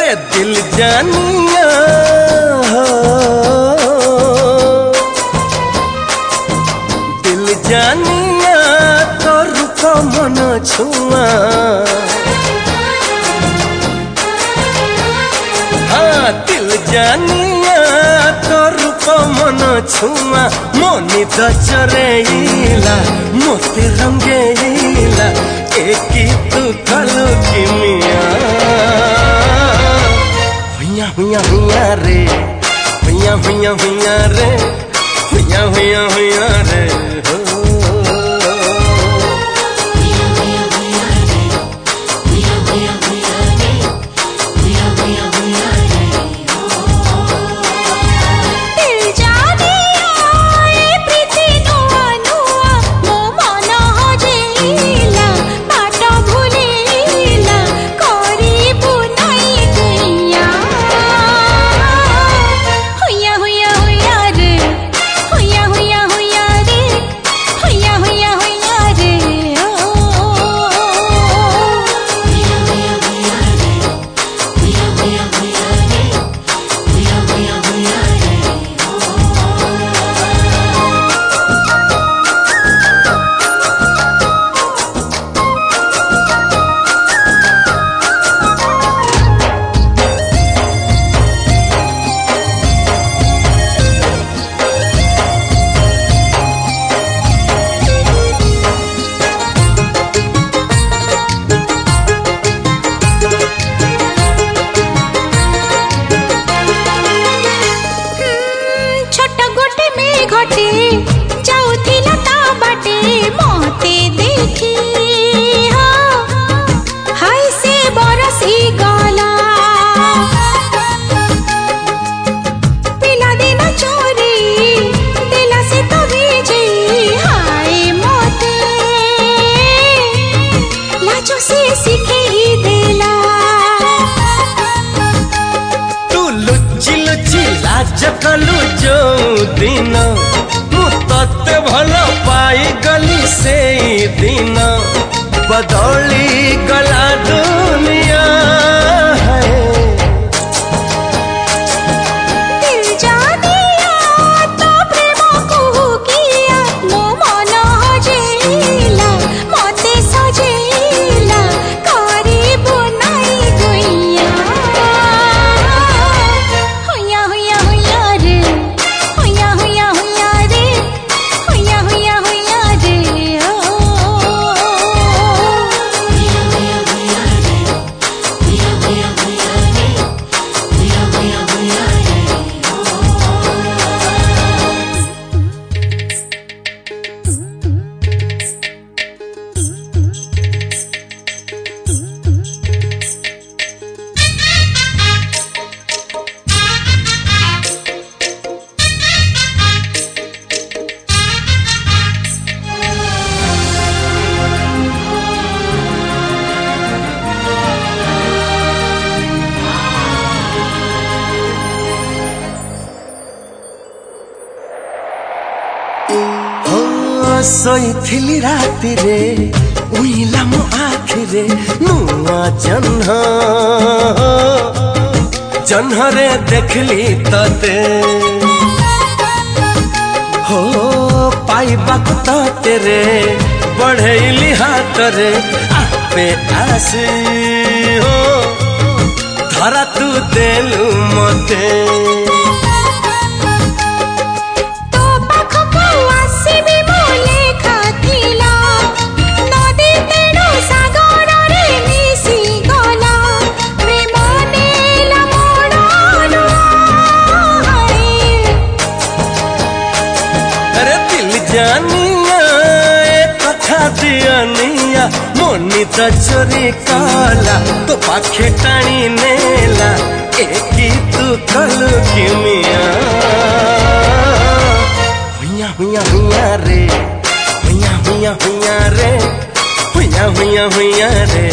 दिल जानिया हो, दिल जानिया तो रूप मन छुआ, हाँ दिल जानिया तो रूप मन छुआ मोनी तो चरेला मोते रंगेला एक तू कलू की मिया हुइया हुइया हुइया रे हुइया हुइया हुइया रे हुइया हुइया हुइया रे जकलु जो दिन मु तते भल पाई गली से दिन बदली गला दुनिया है दिल जानिया तो प्रेम को किया मो मन हजेला मते सजेला करीब नहीं गुइया हुइया हुइया हुइया रे हुइया हुइया हुइया रे हुइया हुइया हुइया रे ओ हुइया हुइया हुइया रे हुइया हुइया हुइया रे हुइया हुइया हुइया रे सोईथिली राति रे उइला मो आखिरे नुआ जन्ह जन्हरे देखली तते हो पाइबाक तते रे बढ़ैली हाथ रे आपे आसी हो धरा तू देलु मते जानिया कथा दियनिया मोनी त चोरी कला तो पाखे टाणी नेला एकी तू कलु की मिया हुइया हुइया हुइया रे हुइया हुइया हुइया रे हुइया हुइया हुइया रे